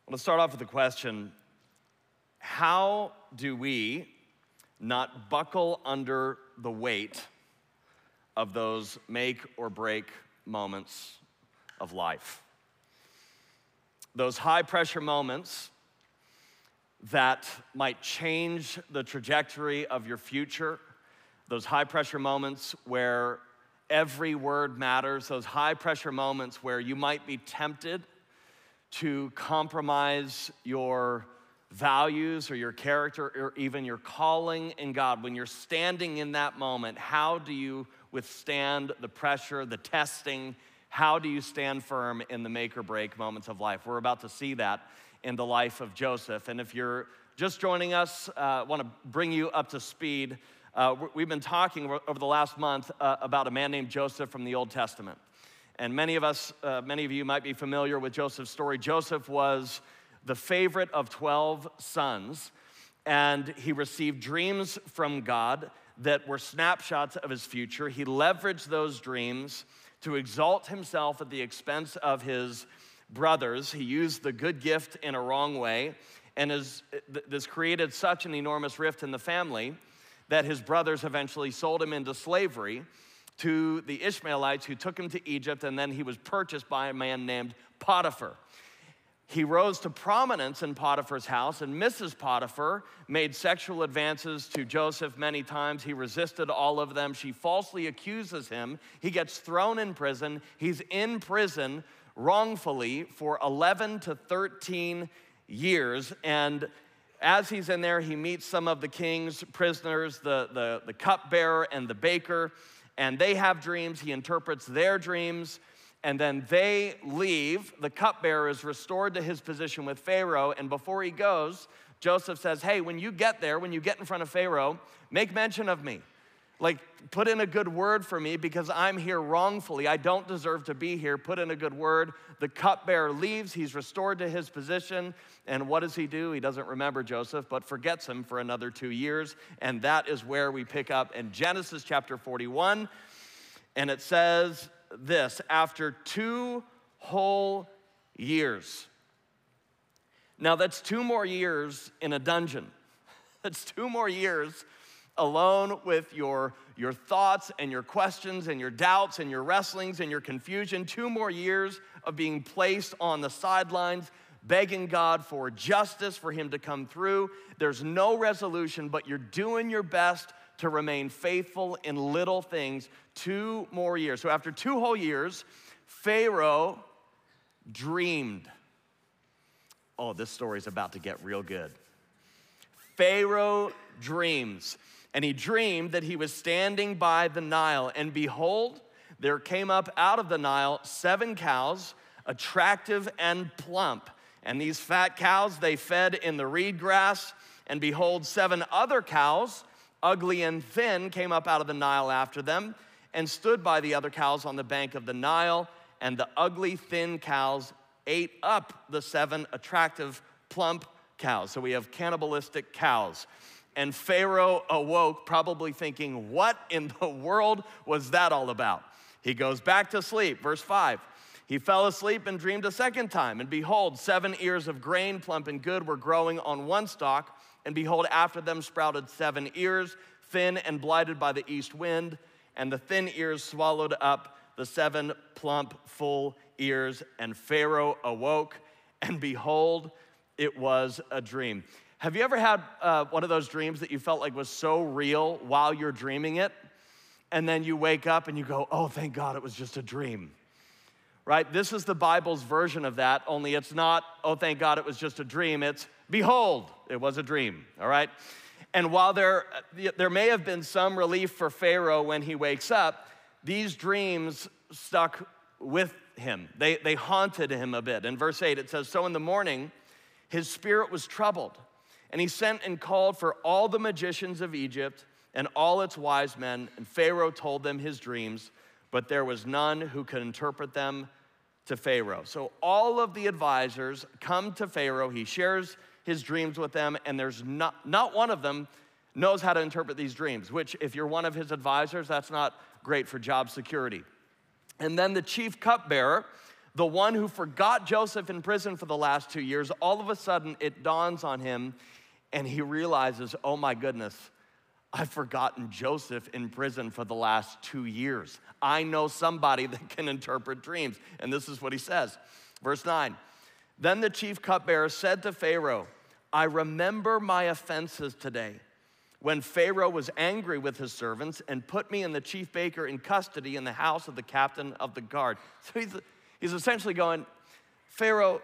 I want to start off with a question. How do we not buckle under the weight of those make or break moments of life? Those high pressure moments that might change the trajectory of your future, those high pressure moments where every word matters, those high pressure moments where you might be tempted to compromise your values or your character or even your calling in God. When you're standing in that moment, how do you withstand the pressure, the testing? How do you stand firm in the make or break moments of life? We're about to see that in the life of Joseph. And if you're just joining us, I want to bring you up to speed. We've been talking over the last month about a man named Joseph from the Old Testament. And many of you might be familiar with Joseph's story. Joseph was the favorite of 12 sons, and he received dreams from God that were snapshots of his future. He leveraged those dreams to exalt himself at the expense of his brothers. He used the good gift in a wrong way, and this created such an enormous rift in the family that his brothers eventually sold him into slavery to the Ishmaelites, who took him to Egypt, and then he was purchased by a man named Potiphar. He rose to prominence in Potiphar's house, and Mrs. Potiphar made sexual advances to Joseph many times. He resisted all of them. She falsely accuses him. He gets thrown in prison. He's in prison wrongfully for 11 to 13 years, and as he's in there, he meets some of the king's prisoners, the cupbearer and the baker, and they have dreams. He interprets their dreams, and then they leave. The cupbearer is restored to his position with Pharaoh, and before he goes, Joseph says, hey, when you get there, when you get in front of Pharaoh, make mention of me. Like, put in a good word for me because I'm here wrongfully. I don't deserve to be here. Put in a good word. The cupbearer leaves. He's restored to his position. And what does he do? He doesn't remember Joseph, but forgets him for another 2 years. And that is where we pick up in Genesis chapter 41. And it says this: after 2 whole years. Now, that's 2 more years in a dungeon. That's 2 more years alone with your thoughts and your questions and your doubts and your wrestlings and your confusion. 2 more years of being placed on the sidelines, begging God for justice, for him to come through. There's no resolution, but you're doing your best to remain faithful in little things. 2 more years. So after 2 whole years, Pharaoh dreamed. Oh, this story's about to get real good. Pharaoh dreams. And he dreamed that he was standing by the Nile, and behold, there came up out of the Nile 7 cows, attractive and plump. And these fat cows, they fed in the reed grass. And behold, 7 other cows, ugly and thin, came up out of the Nile after them, and stood by the other cows on the bank of the Nile. And the ugly, thin cows ate up the 7 attractive, plump cows. So we have cannibalistic cows. And Pharaoh awoke, probably thinking, what in the world was that all about? He goes back to sleep. Verse 5, he fell asleep and dreamed a second time. And behold, 7 ears of grain, plump and good, were growing on one stalk. And behold, after them sprouted 7 ears, thin and blighted by the east wind. And the thin ears swallowed up the 7 plump, full ears. And Pharaoh awoke, and behold, it was a dream. Have you ever had one of those dreams that you felt like was so real while you're dreaming it, and then you wake up and you go, oh, thank God it was just a dream, right? This is the Bible's version of that, only it's not, oh, thank God it was just a dream. It's, behold, it was a dream, all right? And while there may have been some relief for Pharaoh when he wakes up, these dreams stuck with him. They haunted him a bit. In verse 8, it says, so in the morning, his spirit was troubled. And he sent and called for all the magicians of Egypt and all its wise men, and Pharaoh told them his dreams, but there was none who could interpret them to Pharaoh. So all of the advisors come to Pharaoh. He shares his dreams with them, and there's not one of them knows how to interpret these dreams, which if you're one of his advisors, that's not great for job security. And then the chief cupbearer the one who forgot Joseph in prison for the last 2 years, all of a sudden it dawns on him and he realizes, oh my goodness, I've forgotten Joseph in prison for the last 2 years. I know somebody that can interpret dreams. And this is what he says. Verse 9, then the chief cupbearer said to Pharaoh, I remember my offenses today, when Pharaoh was angry with his servants and put me and the chief baker in custody in the house of the captain of the guard. So he's essentially going, Pharaoh,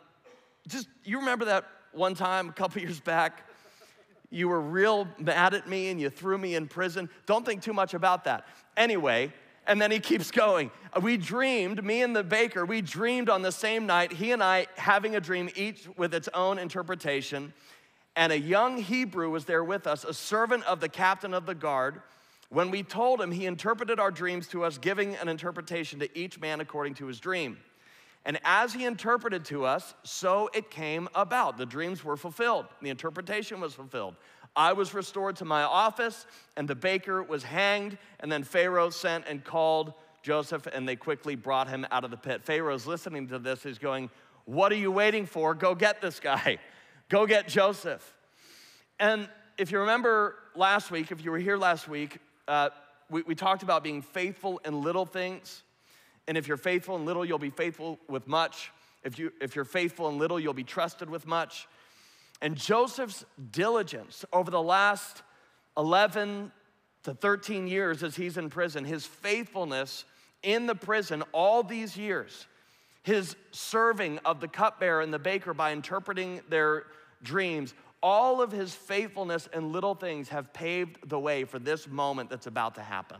you remember that one time a couple years back, you were real mad at me and you threw me in prison? Don't think too much about that. Anyway, and then he keeps going. We dreamed, me and the baker, we dreamed on the same night, he and I having a dream, each with its own interpretation. And a young Hebrew was there with us, a servant of the captain of the guard. When we told him, he interpreted our dreams to us, giving an interpretation to each man according to his dream. And as he interpreted to us, so it came about. The dreams were fulfilled. The interpretation was fulfilled. I was restored to my office, and the baker was hanged. And then Pharaoh sent and called Joseph, and they quickly brought him out of the pit. Pharaoh's listening to this. He's going, what are you waiting for? Go get this guy. Go get Joseph. And if you remember last week, if you were here last week, we talked about being faithful in little things. And if you're faithful in little, you'll be faithful with much. If you're faithful in little, you'll be trusted with much. And Joseph's diligence over the last 11 to 13 years as he's in prison, his faithfulness in the prison all these years, his serving of the cupbearer and the baker by interpreting their dreams, all of his faithfulness in little things have paved the way for this moment that's about to happen.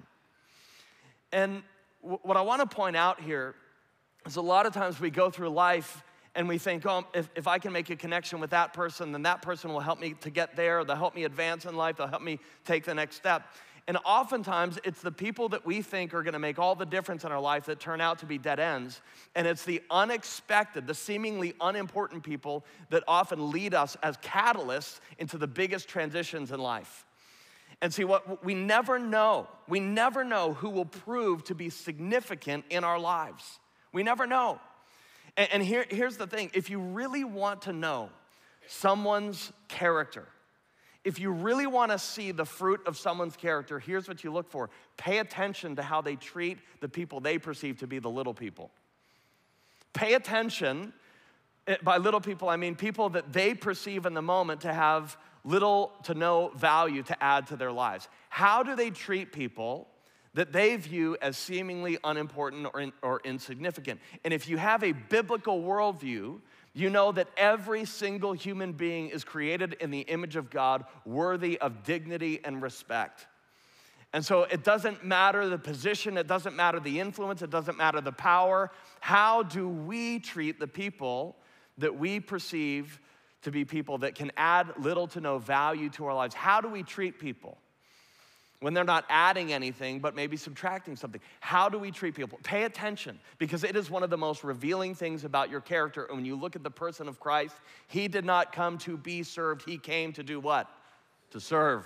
And what I want to point out here is a lot of times we go through life and we think, oh, if I can make a connection with that person, then that person will help me to get there. They'll help me advance in life. They'll help me take the next step. And oftentimes, it's the people that we think are going to make all the difference in our life that turn out to be dead ends. And it's the unexpected, the seemingly unimportant people that often lead us as catalysts into the biggest transitions in life. And see, what we never know who will prove to be significant in our lives. We never know. And here's the thing. If you really want to know someone's character, if you really want to see the fruit of someone's character, here's what you look for. Pay attention to how they treat the people they perceive to be the little people. Pay attention. By little people, I mean people that they perceive in the moment to have little to no value to add to their lives. How do they treat people that they view as seemingly unimportant or insignificant? And if you have a biblical worldview, you know that every single human being is created in the image of God, worthy of dignity and respect. And so it doesn't matter the position, it doesn't matter the influence, it doesn't matter the power. How do we treat the people that we perceive to be people that can add little to no value to our lives? How do we treat people when they're not adding anything, but maybe subtracting something? How do we treat people? Pay attention, because it is one of the most revealing things about your character. And when you look at the person of Christ, he did not come to be served. He came to do what? To serve.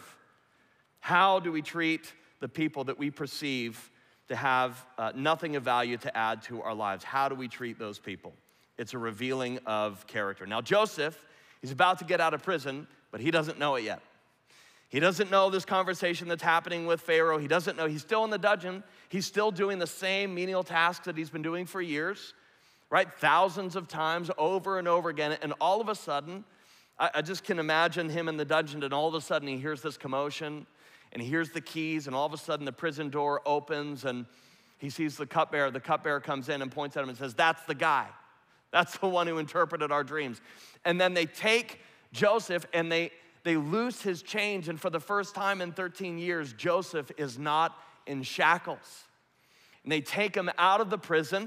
How do we treat the people that we perceive to have nothing of value to add to our lives? How do we treat those people? It's a revealing of character. Now, Joseph, he's about to get out of prison, but he doesn't know it yet. He doesn't know this conversation that's happening with Pharaoh. He doesn't know. He's still in the dungeon. He's still doing the same menial tasks that he's been doing for years, right? Thousands of times over and over again. And all of a sudden, I just can imagine him in the dungeon, and all of a sudden he hears this commotion, and he hears the keys, and all of a sudden the prison door opens, and he sees the cupbearer. The cupbearer comes in and points at him and says, that's the guy. That's the one who interpreted our dreams. And then they take Joseph and they loose his chains, and for the first time in 13 years, Joseph is not in shackles. And they take him out of the prison,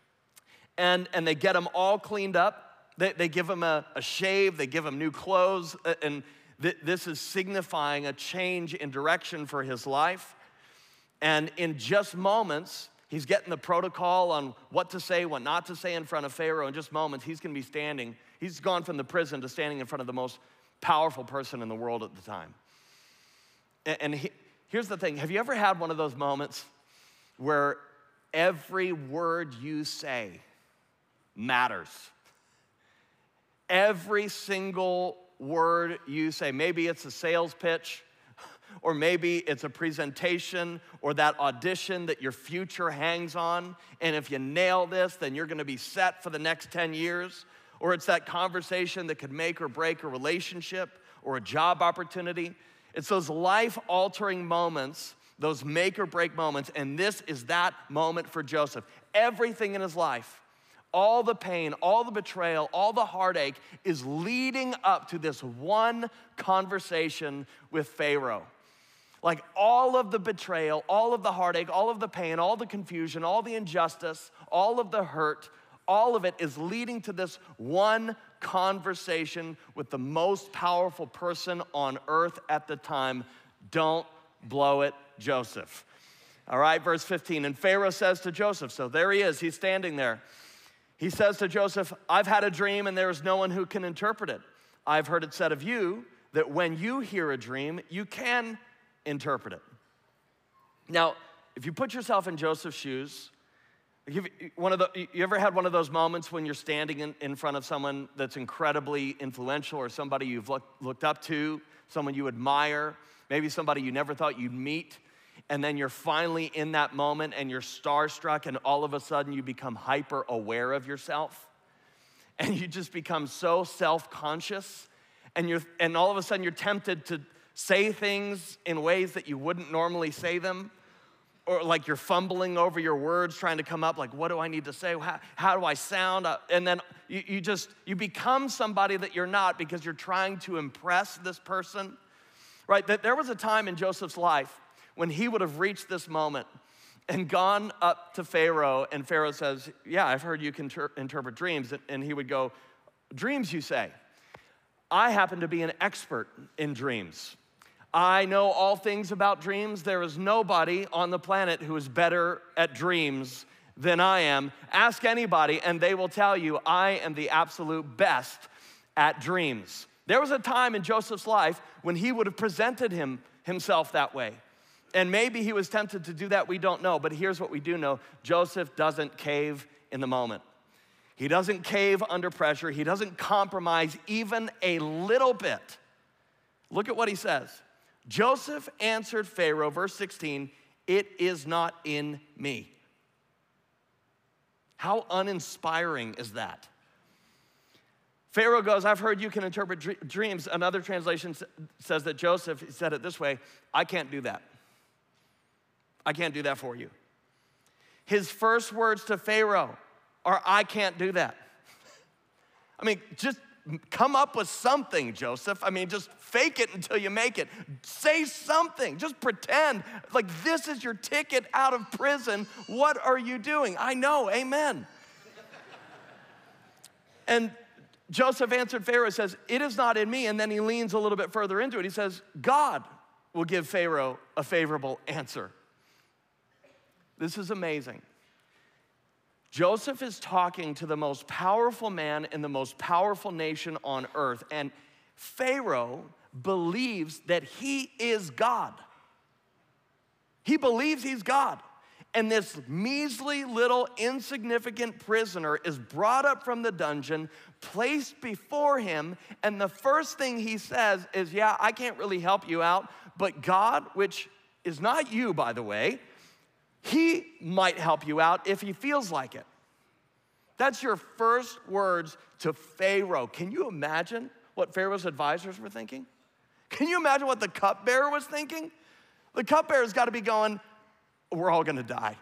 and they get him all cleaned up. They give him a shave, they give him new clothes, and this is signifying a change in direction for his life. And in just moments, he's getting the protocol on what to say, what not to say in front of Pharaoh. In just moments, he's gonna be standing. He's gone from the prison to standing in front of the most powerful person in the world at the time. And here's the thing. Have you ever had one of those moments where every word you say matters. Every single word you say, maybe it's a sales pitch, or maybe it's a presentation or that audition that your future hangs on, and if you nail this, then you're gonna be set for the next 10 years, or it's that conversation that could make or break a relationship or a job opportunity. It's those life-altering moments, those make or break moments, and this is that moment for Joseph. Everything in his life, all the pain, all the betrayal, all the heartache is leading up to this one conversation with Pharaoh. Like all of the betrayal, all of the heartache, all of the pain, all the confusion, all the injustice, all of the hurt, all of it is leading to this one conversation with the most powerful person on earth at the time. Don't blow it, Joseph. All right, verse 15, and Pharaoh says to Joseph, so there he is, he's standing there. He says to Joseph, I've had a dream and there is no one who can interpret it. I've heard it said of you that when you hear a dream, you can interpret it. Now, if you put yourself in Joseph's shoes, you ever had one of those moments when you're standing in front of someone that's incredibly influential or somebody you've looked up to, someone you admire, maybe somebody you never thought you'd meet, and then you're finally in that moment and you're starstruck and all of a sudden you become hyper aware of yourself and you just become so self-conscious and all of a sudden you're tempted to say things in ways that you wouldn't normally say them, or like you're fumbling over your words trying to come up like, what do I need to say? How do I sound? And then you become somebody that you're not because you're trying to impress this person, right? There was a time in Joseph's life when he would have reached this moment and gone up to Pharaoh, and Pharaoh says, yeah, I've heard you can interpret dreams. And he would go, dreams, you say? I happen to be an expert in dreams. I know all things about dreams. There is nobody on the planet who is better at dreams than I am. Ask anybody, and they will tell you I am the absolute best at dreams. There was a time in Joseph's life when he would have presented himself that way. And maybe he was tempted to do that, we don't know. But here's what we do know. Joseph doesn't cave in the moment. He doesn't cave under pressure. He doesn't compromise even a little bit. Look at what he says. Joseph answered Pharaoh, verse 16, it is not in me. How uninspiring is that? Pharaoh goes, I've heard you can interpret dreams. Another translation says that Joseph said it this way, I can't do that. I can't do that for you. His first words to Pharaoh are, I can't do that. I mean, just come up with something, Joseph. I mean, just fake it until you make it. Say something. Just pretend like this is your ticket out of prison. What are you doing? I know, amen. And Joseph answered Pharaoh, says, it is not in me. And then he leans a little bit further into it. He says, God will give Pharaoh a favorable answer. This is amazing. Joseph is talking to the most powerful man in the most powerful nation on earth, and Pharaoh believes that he is God. He believes he's God. And this measly little insignificant prisoner is brought up from the dungeon, placed before him, and the first thing he says is, yeah, I can't really help you out, but God, which is not you, by the way, he might help you out if he feels like it. That's your first words to Pharaoh. Can you imagine what Pharaoh's advisors were thinking? Can you imagine what the cupbearer was thinking? The cupbearer's got to be going, we're all going to die.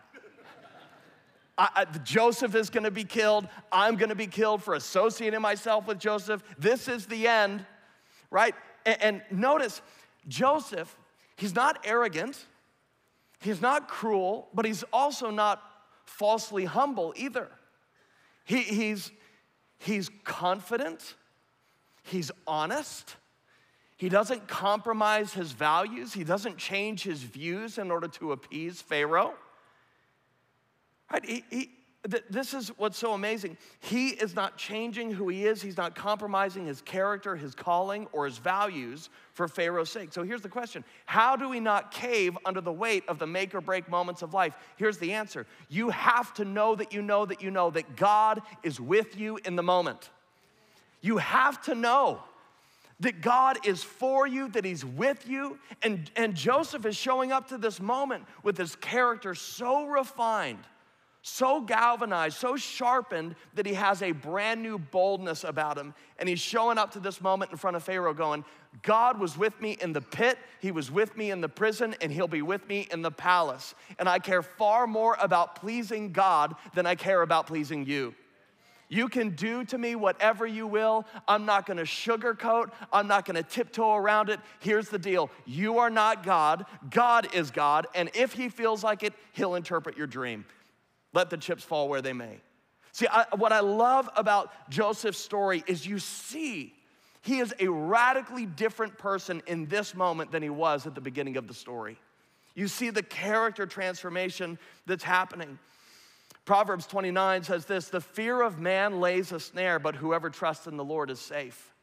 Joseph is going to be killed. I'm going to be killed for associating myself with Joseph. This is the end, right? And notice, Joseph, he's not arrogant. He's not cruel, but he's also not falsely humble either. He's confident. He's honest. He doesn't compromise his values. He doesn't change his views in order to appease Pharaoh. Right? This is what's so amazing. He is not changing who he is. He's not compromising his character, his calling, or his values for Pharaoh's sake. So here's the question. How do we not cave under the weight of the make or break moments of life? Here's the answer. You have to know that you know that you know that God is with you in the moment. You have to know that God is for you, that he's with you. And Joseph is showing up to this moment with his character so refined, so galvanized, so sharpened that he has a brand new boldness about him. And he's showing up to this moment in front of Pharaoh going, God was with me in the pit, he was with me in the prison, and he'll be with me in the palace. And I care far more about pleasing God than I care about pleasing you. You can do to me whatever you will. I'm not gonna sugarcoat. I'm not gonna tiptoe around it. Here's the deal. You are not God. God is God. And if he feels like it, he'll interpret your dream. Let the chips fall where they may. See, what I love about Joseph's story is you see he is a radically different person in this moment than he was at the beginning of the story. You see the character transformation that's happening. Proverbs 29 says this, the fear of man lays a snare, but whoever trusts in the Lord is safe.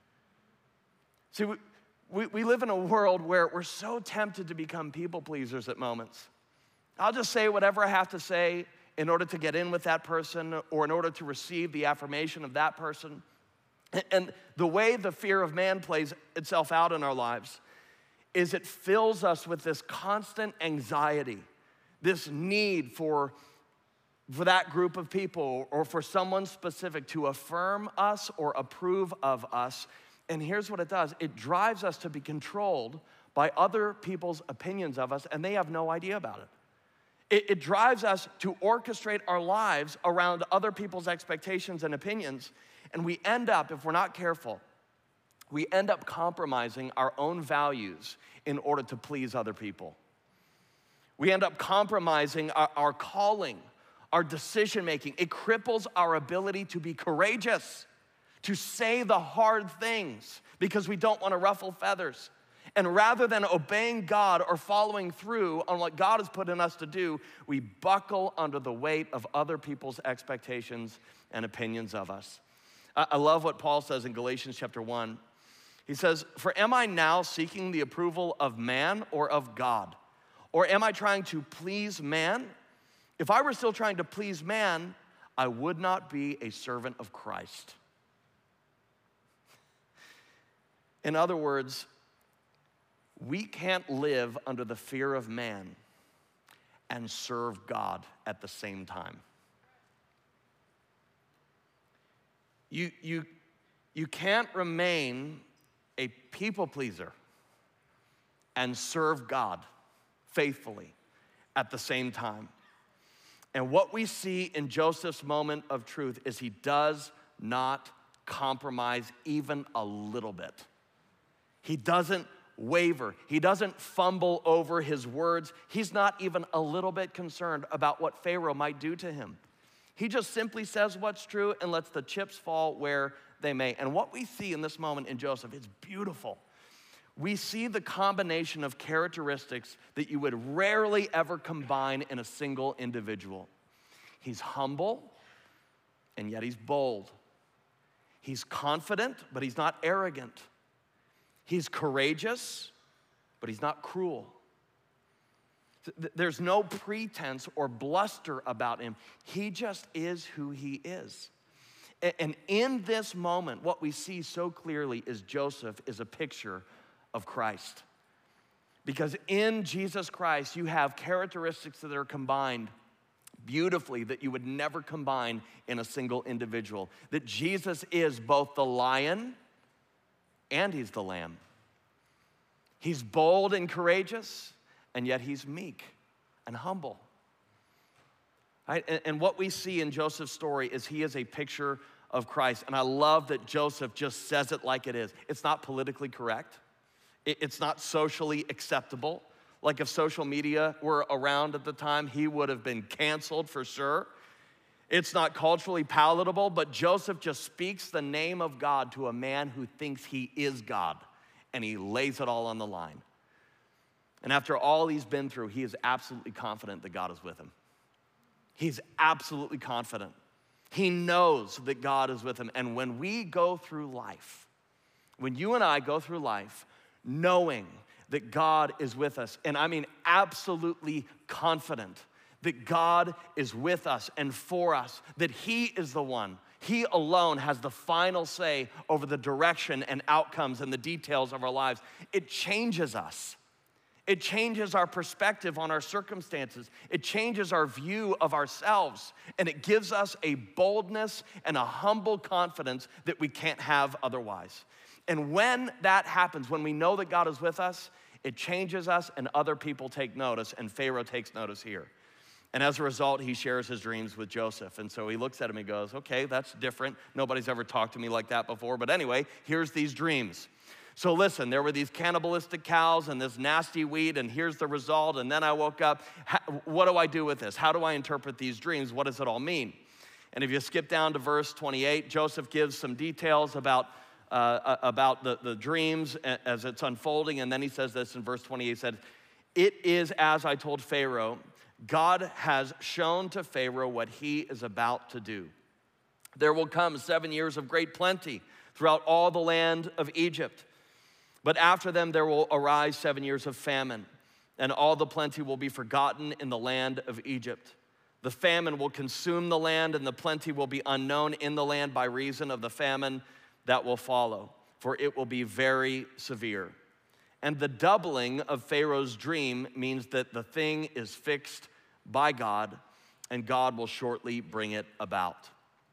See, we live in a world where we're so tempted to become people pleasers at moments. I'll just say whatever I have to say in order to get in with that person or in order to receive the affirmation of that person. And the way the fear of man plays itself out in our lives is it fills us with this constant anxiety, this need for that group of people or for someone specific to affirm us or approve of us. And here's what it does. It drives us to be controlled by other people's opinions of us, and they have no idea about it. It drives us to orchestrate our lives around other people's expectations and opinions, and we end up, if we're not careful, we end up compromising our own values in order to please other people. We end up compromising our calling, our decision-making. It cripples our ability to be courageous, to say the hard things because we don't want to ruffle feathers. And rather than obeying God or following through on what God has put in us to do, we buckle under the weight of other people's expectations and opinions of us. I love what Paul says in Galatians chapter 1. He says, for am I now seeking the approval of man or of God? Or am I trying to please man? If I were still trying to please man, I would not be a servant of Christ. In other words, we can't live under the fear of man and serve God at the same time. You can't remain a people pleaser and serve God faithfully at the same time. And what we see in Joseph's moment of truth is he does not compromise even a little bit. He doesn't waver. He doesn't fumble over his words. He's not even a little bit concerned about what Pharaoh might do to him. He just simply says what's true and lets the chips fall where they may. And what we see in this moment in Joseph is beautiful. We see the combination of characteristics that you would rarely ever combine in a single individual. He's humble, and yet he's bold. He's confident, but he's not arrogant. He's courageous, but he's not cruel. There's no pretense or bluster about him. He just is who he is. And in this moment, what we see so clearly is Joseph is a picture of Christ. Because in Jesus Christ, you have characteristics that are combined beautifully that you would never combine in a single individual. That Jesus is both the lion and he's the lamb. He's bold and courageous, and yet he's meek and humble. Right? And what we see in Joseph's story is he is a picture of Christ. And I love that Joseph just says it like it is. It's not politically correct. It's not socially acceptable. Like if social media were around at the time, he would have been canceled for sure. It's not culturally palatable, but Joseph just speaks the name of God to a man who thinks he is God, and he lays it all on the line. And after all he's been through, he is absolutely confident that God is with him. He's absolutely confident. He knows that God is with him. And when we go through life, when you and I go through life knowing that God is with us, and I mean absolutely confident that God is with us and for us, that he is the one, he alone has the final say over the direction and outcomes and the details of our lives, it changes us. It changes our perspective on our circumstances. It changes our view of ourselves. And it gives us a boldness and a humble confidence that we can't have otherwise. And when that happens, when we know that God is with us, it changes us and other people take notice, and Pharaoh takes notice here. And as a result, he shares his dreams with Joseph. And so he looks at him and goes, okay, that's different. Nobody's ever talked to me like that before. But anyway, here's these dreams. So listen, there were these cannibalistic cows and this nasty wheat, and here's the result. And then I woke up. What do I do with this? How do I interpret these dreams? What does it all mean? And if you skip down to verse 28, Joseph gives some details about the dreams as it's unfolding. And then he says this in verse 28, he said, "It is as I told Pharaoh, God has shown to Pharaoh what he is about to do. There will come 7 years of great plenty throughout all the land of Egypt. But after them there will arise 7 years of famine, and all the plenty will be forgotten in the land of Egypt. The famine will consume the land, and the plenty will be unknown in the land by reason of the famine that will follow, for it will be very severe. And the doubling of Pharaoh's dream means that the thing is fixed by God, and God will shortly bring it about."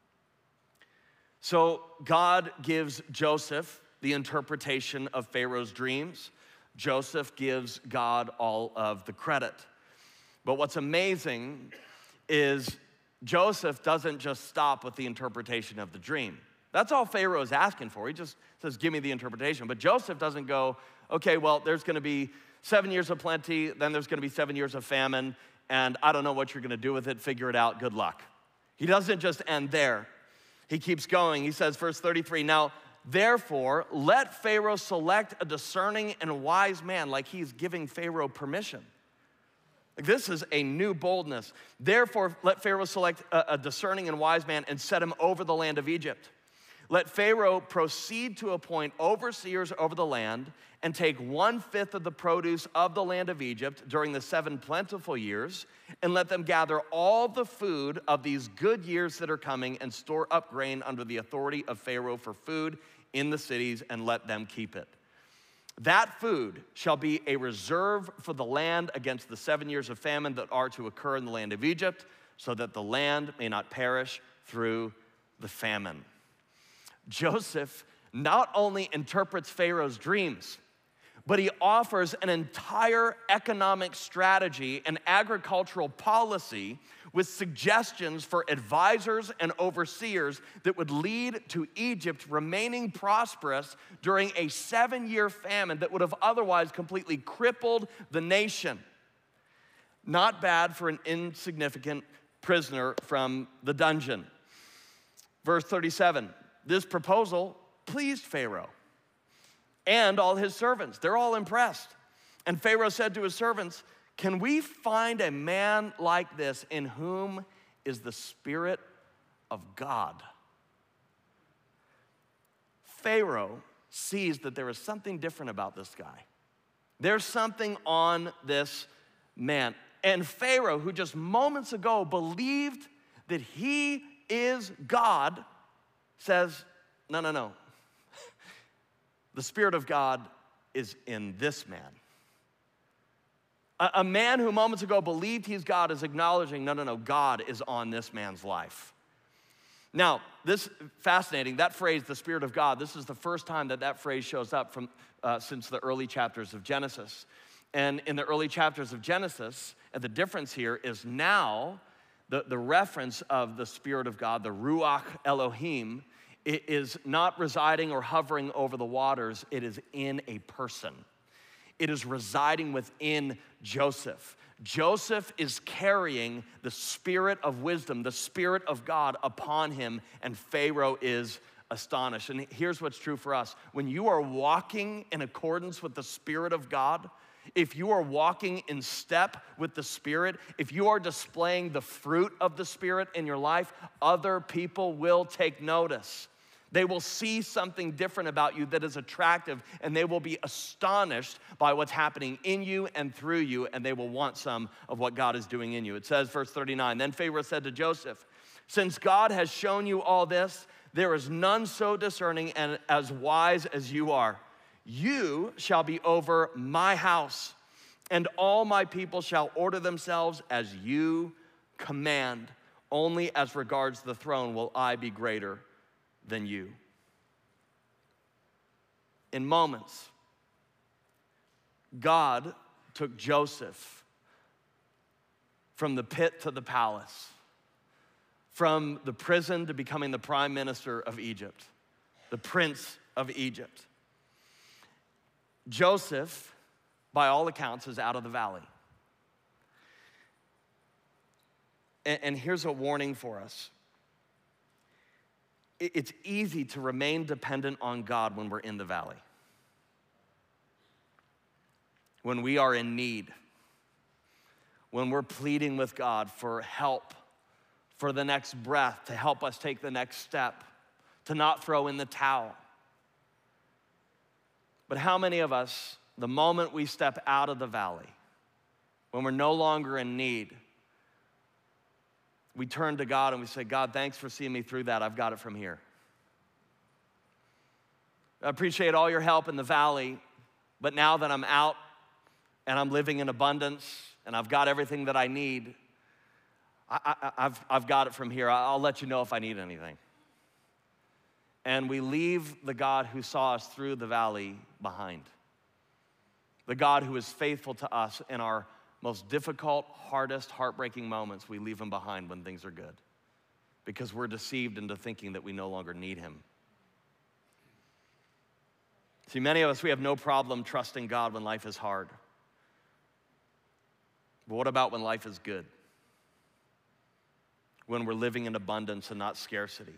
So God gives Joseph the interpretation of Pharaoh's dreams. Joseph gives God all of the credit. But what's amazing is Joseph doesn't just stop with the interpretation of the dream. That's all Pharaoh is asking for. He just says, give me the interpretation. But Joseph doesn't go, okay, well, there's gonna be 7 years of plenty, then there's gonna be 7 years of famine, and I don't know what you're gonna do with it, figure it out, good luck. He doesn't just end there. He keeps going. He says, verse 33, "Now, therefore, let Pharaoh select a discerning and wise man," like he's giving Pharaoh permission. Like, this is a new boldness. "Therefore, let Pharaoh select a discerning and wise man and set him over the land of Egypt. Let Pharaoh proceed to appoint overseers over the land and take 1/5 of the produce of the land of Egypt during the 7 plentiful years, and let them gather all the food of these good years that are coming and store up grain under the authority of Pharaoh for food in the cities, and let them keep it. That food shall be a reserve for the land against the 7 years of famine that are to occur in the land of Egypt, so that the land may not perish through the famine." Joseph not only interprets Pharaoh's dreams, but he offers an entire economic strategy and agricultural policy with suggestions for advisors and overseers that would lead to Egypt remaining prosperous during a 7-year famine that would have otherwise completely crippled the nation. Not bad for an insignificant prisoner from the dungeon. Verse 37, this proposal pleased Pharaoh and all his servants. They're all impressed. And Pharaoh said to his servants, "Can we find a man like this in whom is the Spirit of God?" Pharaoh sees that there is something different about this guy. There's something on this man. And Pharaoh, who just moments ago believed that he is God, says, no. The Spirit of God is in this man. A man who moments ago believed he's God is acknowledging, no, God is on this man's life. Now, this fascinating, that phrase, the Spirit of God, this is the first time that phrase shows up from since the early chapters of Genesis. And in the early chapters of Genesis, and the difference here is now the reference of the Spirit of God, the Ruach Elohim, it is not residing or hovering over the waters, it is in a person. It is residing within Joseph. Joseph is carrying the spirit of wisdom, the Spirit of God upon him, and Pharaoh is astonished. And here's what's true for us. When you are walking in accordance with the Spirit of God, if you are walking in step with the Spirit, if you are displaying the fruit of the Spirit in your life, other people will take notice. They will see something different about you that is attractive, and they will be astonished by what's happening in you and through you, and they will want some of what God is doing in you. It says, verse 39, then Pharaoh said to Joseph, since God has shown you all this, there is none so discerning and as wise as you are. You shall be over my house, and all my people shall order themselves as you command. Only as regards the throne will I be greater than you. In moments, God took Joseph from the pit to the palace, from the prison to becoming the prime minister of Egypt, the prince of Egypt. Joseph, by all accounts, is out of the valley. And here's a warning for us. It's easy to remain dependent on God when we're in the valley. When we are in need, when we're pleading with God for help, for the next breath, to help us take the next step, to not throw in the towel. But how many of us, the moment we step out of the valley, when we're no longer in need, we turn to God and we say, God, thanks for seeing me through that. I've got it from here. I appreciate all your help in the valley, but now that I'm out and I'm living in abundance and I've got everything that I need, I've got it from here. I'll let you know if I need anything. And we leave the God who saw us through the valley behind. The God who is faithful to us in our most difficult, hardest, heartbreaking moments, we leave him behind when things are good because we're deceived into thinking that we no longer need him. See, many of us, we have no problem trusting God when life is hard. But what about when life is good? When we're living in abundance and not scarcity?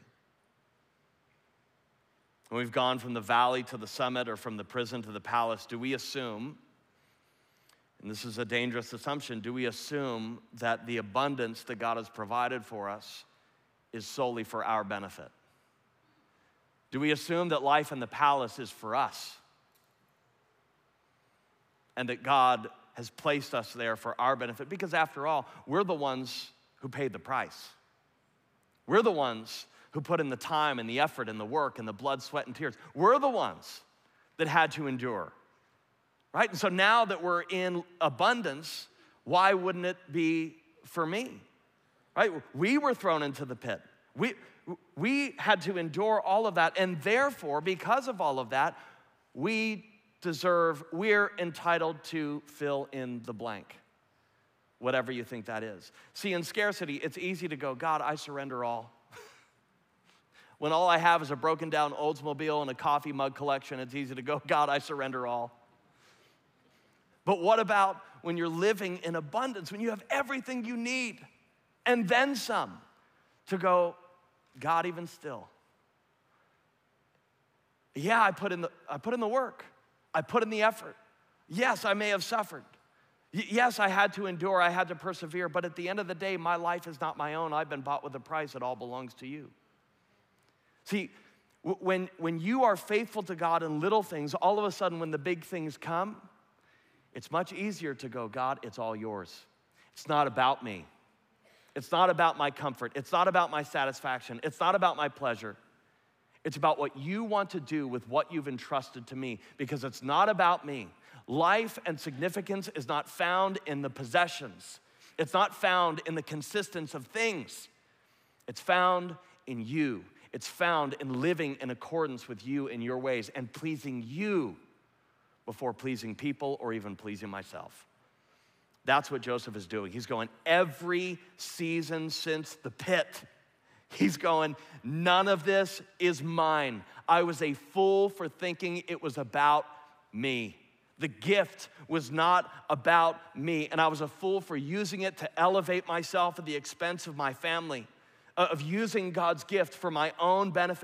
When we've gone from the valley to the summit or from the prison to the palace, do we assume, and this is a dangerous assumption, do we assume that the abundance that God has provided for us is solely for our benefit? Do we assume that life in the palace is for us and that God has placed us there for our benefit? Because after all, we're the ones who paid the price. We're the ones who put in the time and the effort and the work and the blood, sweat, and tears. We're the ones that had to endure. Right? And so now that we're in abundance, why wouldn't it be for me? Right? We were thrown into the pit. We had to endure all of that, and therefore, because of all of that, we're entitled to fill in the blank, whatever you think that is. See, in scarcity, it's easy to go, God, I surrender all. When all I have is a broken down Oldsmobile and a coffee mug collection, it's easy to go, God, I surrender all. But what about when you're living in abundance, when you have everything you need and then some, to go, God, even still. Yeah, I put in the work. I put in the effort. Yes, I may have suffered. Yes, I had to endure, I had to persevere, but at the end of the day, my life is not my own. I've been bought with a price. It all belongs to you. See, when you are faithful to God in little things, all of a sudden when the big things come, it's much easier to go, God, it's all yours. It's not about me. It's not about my comfort. It's not about my satisfaction. It's not about my pleasure. It's about what you want to do with what you've entrusted to me, because it's not about me. Life and significance is not found in the possessions. It's not found in the consistence of things. It's found in you. It's found in living in accordance with you and your ways and pleasing you before pleasing people or even pleasing myself. That's what Joseph is doing. He's going, every season since the pit, he's going, none of this is mine. I was a fool for thinking it was about me. The gift was not about me, and I was a fool for using it to elevate myself at the expense of my family, of using God's gift for my own benefit.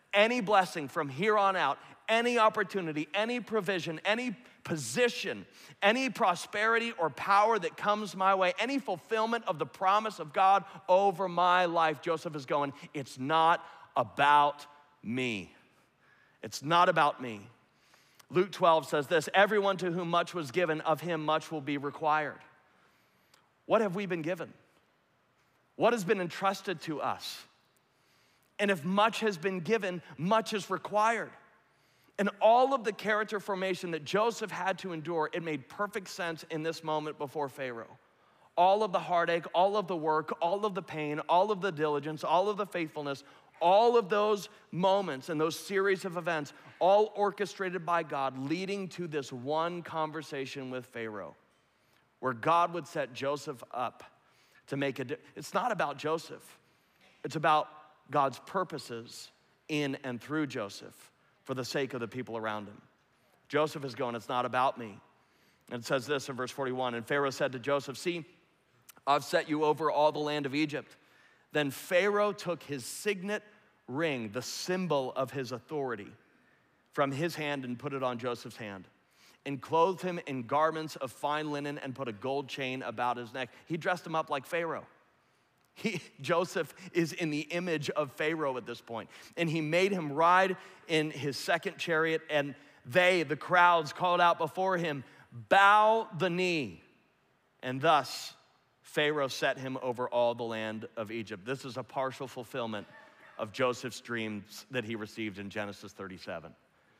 any blessing from here on out, any opportunity, any provision, any position, any prosperity or power that comes my way, any fulfillment of the promise of God over my life, Joseph is going, it's not about me. It's not about me. Luke 12 says this, everyone to whom much was given, of him much will be required. What have we been given? What has been entrusted to us? And if much has been given, much is required. And all of the character formation that Joseph had to endure, it made perfect sense in this moment before Pharaoh. All of the heartache, all of the work, all of the pain, all of the diligence, all of the faithfulness, all of those moments and those series of events, all orchestrated by God, leading to this one conversation with Pharaoh, where God would set Joseph up to make it's not about Joseph. It's about God's purposes in and through Joseph for the sake of the people around him. Joseph is going, it's not about me. And it says this in verse 41, and Pharaoh said to Joseph, see, I've set you over all the land of Egypt. Then Pharaoh took his signet ring, the symbol of his authority, from his hand and put it on Joseph's hand, and clothed him in garments of fine linen and put a gold chain about his neck. He dressed him up like Pharaoh. Joseph is in the image of Pharaoh at this point. And he made him ride in his second chariot, and they, the crowds, called out before him, bow the knee. And thus Pharaoh set him over all the land of Egypt. This is a partial fulfillment of Joseph's dreams that he received in Genesis 37.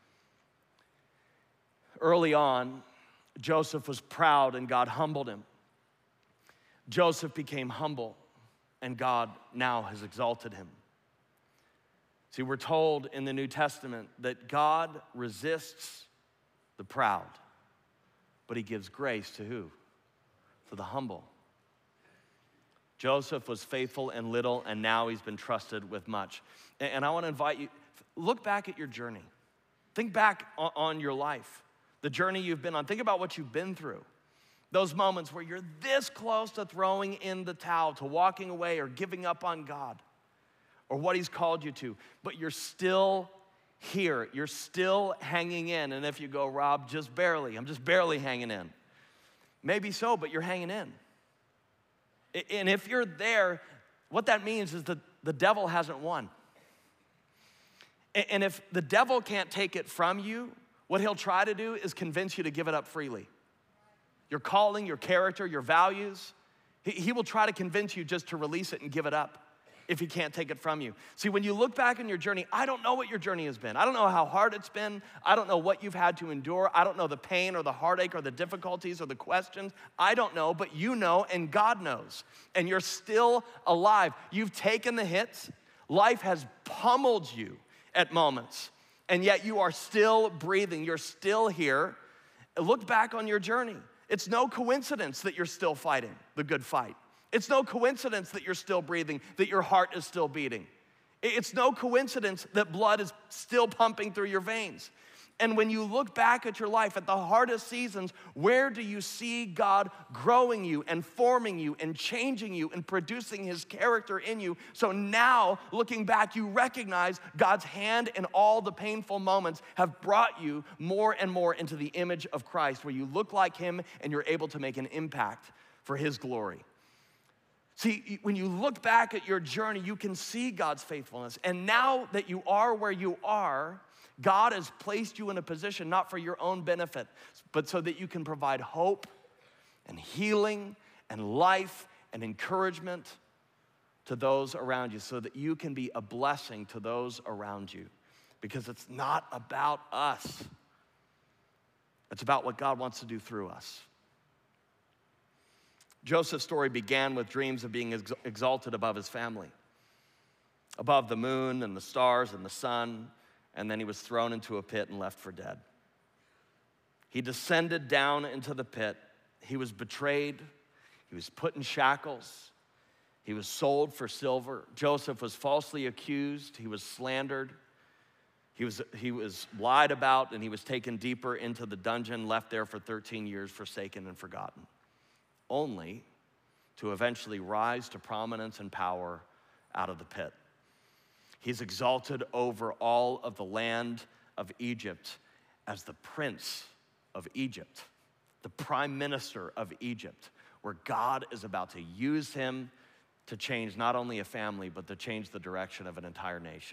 Early on, Joseph was proud and God humbled him. Joseph became humble and God now has exalted him. See, we're told in the New Testament that God resists the proud, but he gives grace to who? To the humble. Joseph was faithful in little, and now he's been trusted with much. And I want to invite you, look back at your journey. Think back on your life, the journey you've been on. Think about what you've been through. Those moments where you're this close to throwing in the towel, to walking away or giving up on God or what he's called you to, but you're still here. You're still hanging in. And if you go, Rob, just barely, I'm just barely hanging in. Maybe so, but you're hanging in. And if you're there, what that means is that the devil hasn't won. And if the devil can't take it from you, what he'll try to do is convince you to give it up freely. Your calling, your character, your values, he will try to convince you just to release it and give it up if he can't take it from you. See, when you look back on your journey, I don't know what your journey has been. I don't know how hard it's been. I don't know what you've had to endure. I don't know the pain or the heartache or the difficulties or the questions. I don't know, but you know and God knows. And you're still alive. You've taken the hits. Life has pummeled you at moments, and yet you are still breathing. You're still here. Look back on your journey. It's no coincidence that you're still fighting the good fight. It's no coincidence that you're still breathing, that your heart is still beating. It's no coincidence that blood is still pumping through your veins. And when you look back at your life, at the hardest seasons, where do you see God growing you and forming you and changing you and producing his character in you? So now, looking back, you recognize God's hand in all the painful moments have brought you more and more into the image of Christ, where you look like him and you're able to make an impact for his glory. See, when you look back at your journey, you can see God's faithfulness. And now that you are where you are, God has placed you in a position not for your own benefit, but so that you can provide hope and healing and life and encouragement to those around you, so that you can be a blessing to those around you. Because it's not about us. It's about what God wants to do through us. Joseph's story began with dreams of being exalted above his family, above the moon and the stars and the sun, and then he was thrown into a pit and left for dead. He descended down into the pit. He was betrayed. He was put in shackles. He was sold for silver. Joseph was falsely accused. He was slandered. He was lied about, and he was taken deeper into the dungeon, left there for 13 years, forsaken and forgotten, only to eventually rise to prominence and power out of the pit. He's exalted over all of the land of Egypt as the prince of Egypt, the prime minister of Egypt, where God is about to use him to change not only a family, but to change the direction of an entire nation.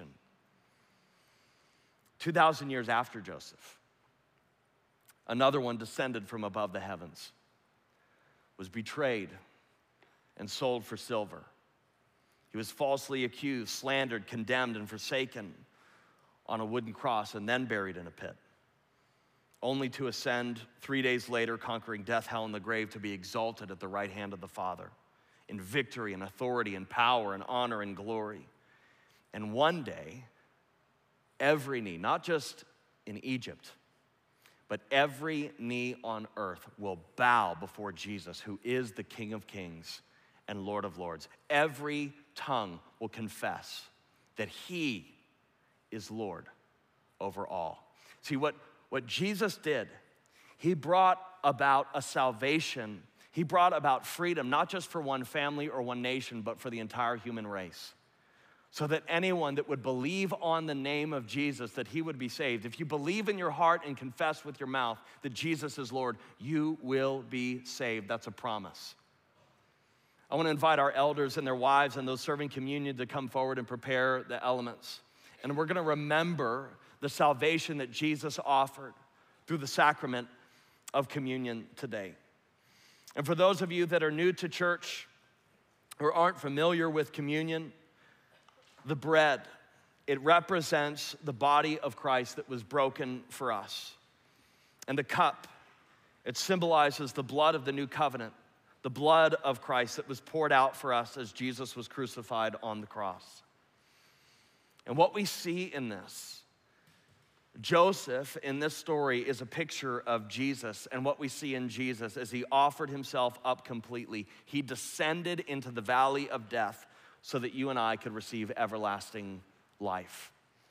2,000 years after Joseph, another one descended from above the heavens, was betrayed and sold for silver. He was falsely accused, slandered, condemned, and forsaken on a wooden cross and then buried in a pit, only to ascend 3 days later, conquering death, hell, and the grave, to be exalted at the right hand of the Father in victory and authority and power and honor and glory. And one day, every knee, not just in Egypt, but every knee on earth will bow before Jesus, who is the King of Kings and Lord of Lords. Every tongue will confess that he is Lord over all. See, what Jesus did, he brought about a salvation. He brought about freedom, not just for one family or one nation, but for the entire human race. So that anyone that would believe on the name of Jesus, that he would be saved. If you believe in your heart and confess with your mouth that Jesus is Lord, you will be saved. That's a promise. I want to invite our elders and their wives and those serving communion to come forward and prepare the elements. And we're going to remember the salvation that Jesus offered through the sacrament of communion today. And for those of you that are new to church or aren't familiar with communion, the bread, it represents the body of Christ that was broken for us. And the cup, it symbolizes the blood of the new covenant, the blood of Christ that was poured out for us as Jesus was crucified on the cross. And what we see in this, Joseph in this story is a picture of Jesus, and what we see in Jesus is he offered himself up completely. He descended into the valley of death so that you and I could receive everlasting life.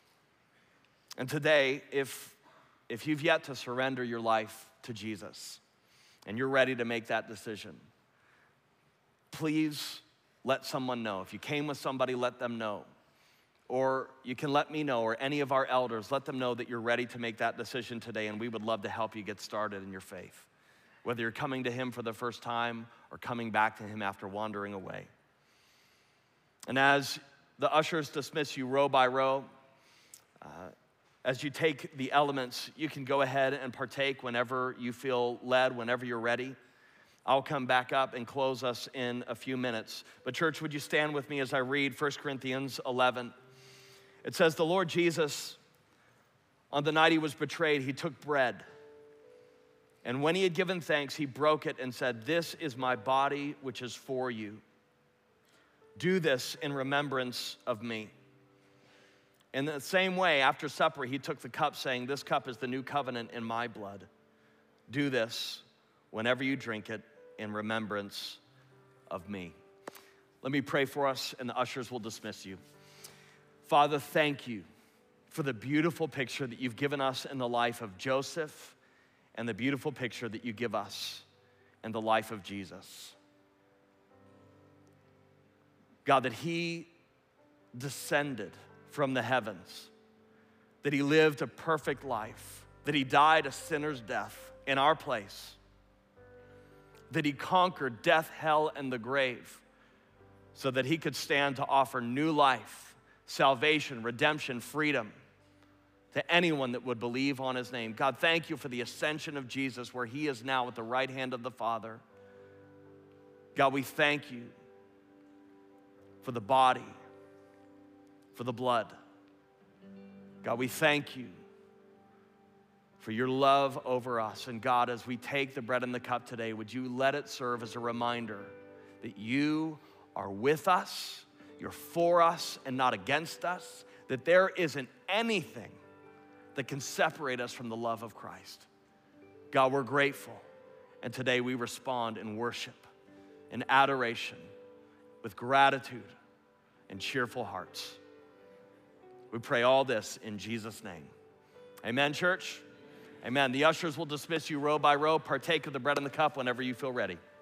And today, if you've yet to surrender your life to Jesus and you're ready to make that decision, please let someone know. If you came with somebody, let them know. Or you can let me know, or any of our elders, let them know that you're ready to make that decision today, and we would love to help you get started in your faith, whether you're coming to him for the first time or coming back to him after wandering away. And as the ushers dismiss you row by row, as you take the elements, you can go ahead and partake whenever you feel led, whenever you're ready. I'll come back up and close us in a few minutes. But church, would you stand with me as I read 1 Corinthians 11? It says, the Lord Jesus, on the night he was betrayed, he took bread. And when he had given thanks, he broke it and said, this is my body, which is for you. Do this in remembrance of me. In the same way, after supper, he took the cup, saying, this cup is the new covenant in my blood. Do this whenever you drink it in remembrance of me. Let me pray for us, and the ushers will dismiss you. Father, thank you for the beautiful picture that you've given us in the life of Joseph and the beautiful picture that you give us in the life of Jesus. God, that he descended from the heavens, that he lived a perfect life, that he died a sinner's death in our place, that he conquered death, hell, and the grave so that he could stand to offer new life, salvation, redemption, freedom to anyone that would believe on his name. God, thank you for the ascension of Jesus, where he is now at the right hand of the Father. God, we thank you for the body, for the blood. God, we thank you for your love over us. And God, as we take the bread and the cup today, would you let it serve as a reminder that you are with us, you're for us and not against us, that there isn't anything that can separate us from the love of Christ. God, we're grateful. And today we respond in worship, in adoration, with gratitude and cheerful hearts. We pray all this in Jesus' name. Amen, church? Amen. The ushers will dismiss you row by row. Partake of the bread and the cup whenever you feel ready.